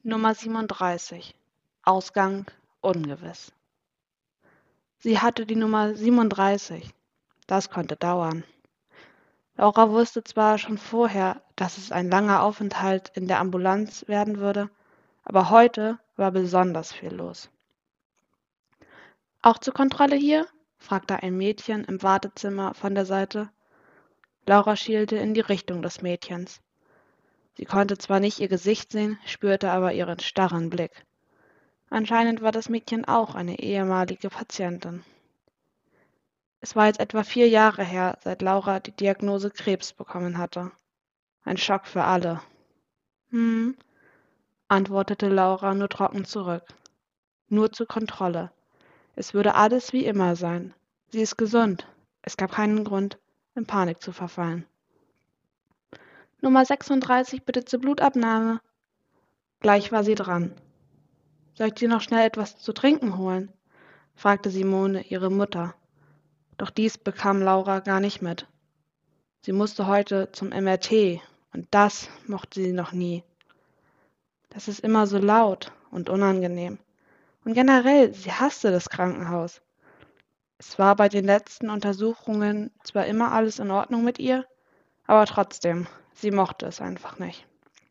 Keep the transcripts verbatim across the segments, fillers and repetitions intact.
Nummer siebenunddreißig. Ausgang ungewiss. Sie hatte die Nummer siebenunddreißig. Das konnte dauern. Laura wusste zwar schon vorher, dass es ein langer Aufenthalt in der Ambulanz werden würde, aber heute war besonders viel los. »Auch zur Kontrolle hier?« fragte ein Mädchen im Wartezimmer von der Seite. Laura schielte in die Richtung des Mädchens. Sie konnte zwar nicht ihr Gesicht sehen, spürte aber ihren starren Blick. Anscheinend war das Mädchen auch eine ehemalige Patientin. Es war jetzt etwa vier Jahre her, seit Laura die Diagnose Krebs bekommen hatte. Ein Schock für alle. »Hm«, antwortete Laura nur trocken zurück. »Nur zur Kontrolle. Es würde alles wie immer sein. Sie ist gesund. Es gab keinen Grund, in Panik zu verfallen.« »Nummer sechsunddreißig bitte zur Blutabnahme.« Gleich war sie dran. »Soll ich dir noch schnell etwas zu trinken holen?« fragte Simone ihre Mutter. Doch dies bekam Laura gar nicht mit. Sie musste heute zum M R T und das mochte sie noch nie. Das ist immer so laut und unangenehm. Und generell, sie hasste das Krankenhaus. Es war bei den letzten Untersuchungen zwar immer alles in Ordnung mit ihr, aber trotzdem, sie mochte es einfach nicht.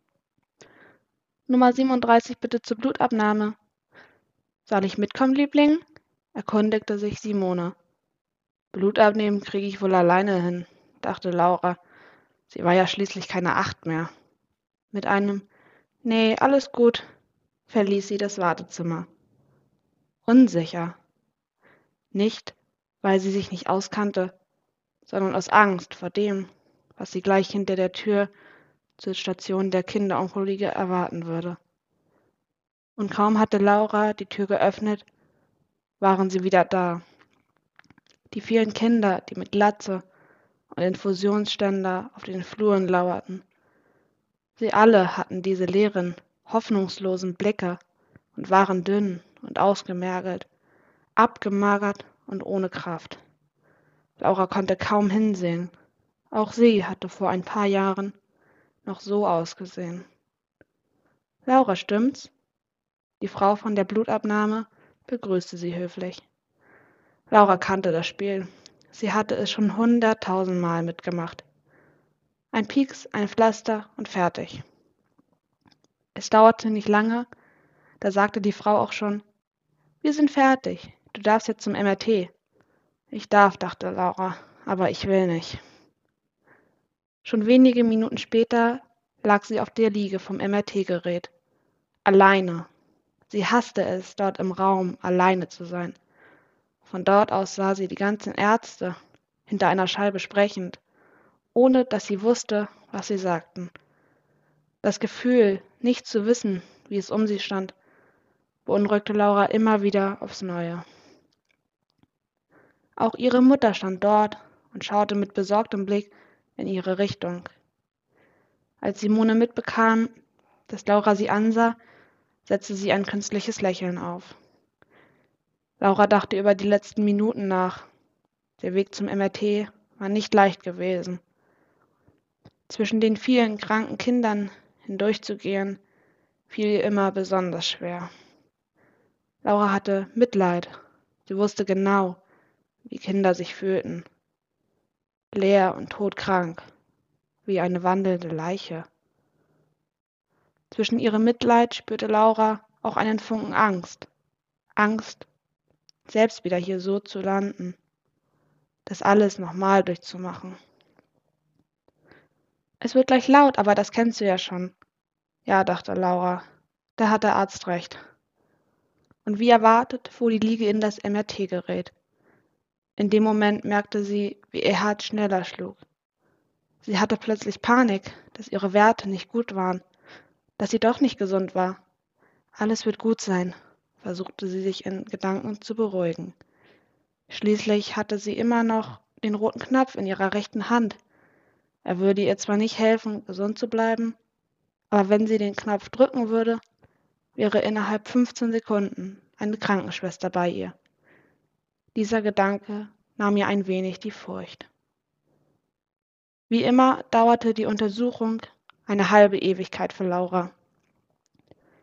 »Nummer siebenunddreißig bitte zur Blutabnahme.« »Soll ich mitkommen, Liebling?« erkundigte sich Simone. »Blut abnehmen kriege ich wohl alleine hin«, dachte Laura. Sie war ja schließlich keine Acht mehr. Mit einem »Nee, alles gut«, verließ sie das Wartezimmer. Unsicher. Nicht, weil sie sich nicht auskannte, sondern aus Angst vor dem, was sie gleich hinter der Tür zur Station der Kinderonkologie erwarten würde. Und kaum hatte Laura die Tür geöffnet, waren sie wieder da. Die vielen Kinder, die mit Glatze und Infusionsständer auf den Fluren lauerten. Sie alle hatten diese leeren, hoffnungslosen Blicke und waren dünn und ausgemergelt, abgemagert und ohne Kraft. Laura konnte kaum hinsehen. Auch sie hatte vor ein paar Jahren noch so ausgesehen. »Laura, stimmt's?« Die Frau von der Blutabnahme begrüßte sie höflich. Laura kannte das Spiel. Sie hatte es schon hunderttausendmal mitgemacht. Ein Pieks, ein Pflaster und fertig. Es dauerte nicht lange, da sagte die Frau auch schon, »Wir sind fertig, du darfst jetzt zum M R T.« »Ich darf«, dachte Laura, »aber ich will nicht.« Schon wenige Minuten später lag sie auf der Liege vom M R T-Gerät. Alleine. Sie hasste es, dort im Raum alleine zu sein. Von dort aus sah sie die ganzen Ärzte hinter einer Scheibe sprechend, ohne dass sie wusste, was sie sagten. Das Gefühl, nicht zu wissen, wie es um sie stand, beunruhigte Laura immer wieder aufs Neue. Auch ihre Mutter stand dort und schaute mit besorgtem Blick in ihre Richtung. Als Simone mitbekam, dass Laura sie ansah, setzte sie ein künstliches Lächeln auf. Laura dachte über die letzten Minuten nach. Der Weg zum M R T war nicht leicht gewesen. Zwischen den vielen kranken Kindern hindurchzugehen, fiel ihr immer besonders schwer. Laura hatte Mitleid. Sie wusste genau, wie Kinder sich fühlten. Leer und todkrank, wie eine wandelnde Leiche. Zwischen ihrem Mitleid spürte Laura auch einen Funken Angst. Angst, selbst wieder hier so zu landen, das alles nochmal durchzumachen. »Es wird gleich laut, aber das kennst du ja schon.« »Ja«, dachte Laura, da hat der Arzt recht.« Und wie erwartet fuhr die Liege in das M R T-Gerät. In dem Moment merkte sie, wie ihr Herz schneller schlug. Sie hatte plötzlich Panik, dass ihre Werte nicht gut waren, dass sie doch nicht gesund war. »Alles wird gut sein«, versuchte sie sich in Gedanken zu beruhigen. Schließlich hatte sie immer noch den roten Knopf in ihrer rechten Hand. Er würde ihr zwar nicht helfen, gesund zu bleiben, aber wenn sie den Knopf drücken würde, wäre innerhalb fünfzehn Sekunden eine Krankenschwester bei ihr. Dieser Gedanke nahm ihr ein wenig die Furcht. Wie immer dauerte die Untersuchung eine halbe Ewigkeit für Laura.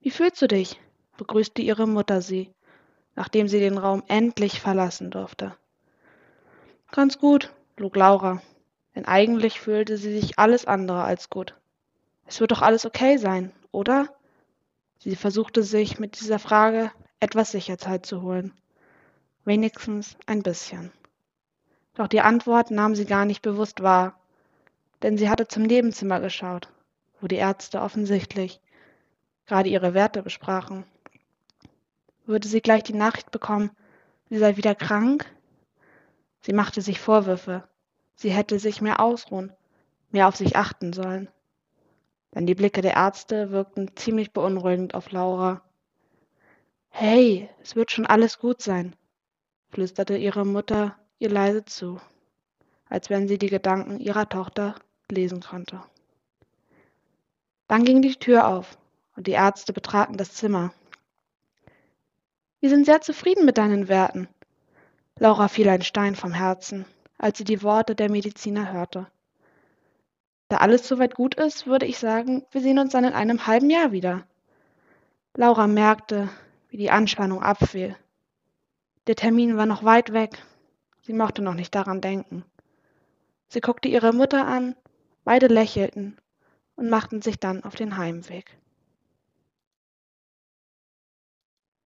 Wie fühlst du dich?, begrüßte ihre Mutter sie, nachdem sie den Raum endlich verlassen durfte. Ganz gut, log Laura, denn eigentlich fühlte sie sich alles andere als gut. Es wird doch alles okay sein, oder? Sie versuchte sich mit dieser Frage etwas Sicherheit zu holen. Wenigstens ein bisschen. Doch die Antwort nahm sie gar nicht bewusst wahr, denn sie hatte zum Nebenzimmer geschaut, wo die Ärzte offensichtlich gerade ihre Werte besprachen. Würde sie gleich die Nachricht bekommen, sie sei wieder krank? Sie machte sich Vorwürfe. Sie hätte sich mehr ausruhen, mehr auf sich achten sollen. Denn die Blicke der Ärzte wirkten ziemlich beunruhigend auf Laura. Hey, es wird schon alles gut sein, flüsterte ihre Mutter ihr leise zu, als wenn sie die Gedanken ihrer Tochter lesen konnte. Dann ging die Tür auf und die Ärzte betraten das Zimmer. Wir sind sehr zufrieden mit deinen Werten. Laura fiel ein Stein vom Herzen, als sie die Worte der Mediziner hörte. Da alles soweit gut ist, würde ich sagen, wir sehen uns dann in einem halben Jahr wieder. Laura merkte, wie die Anspannung abfiel. Der Termin war noch weit weg. Sie mochte noch nicht daran denken. Sie guckte ihre Mutter an, beide lächelten und machten sich dann auf den Heimweg.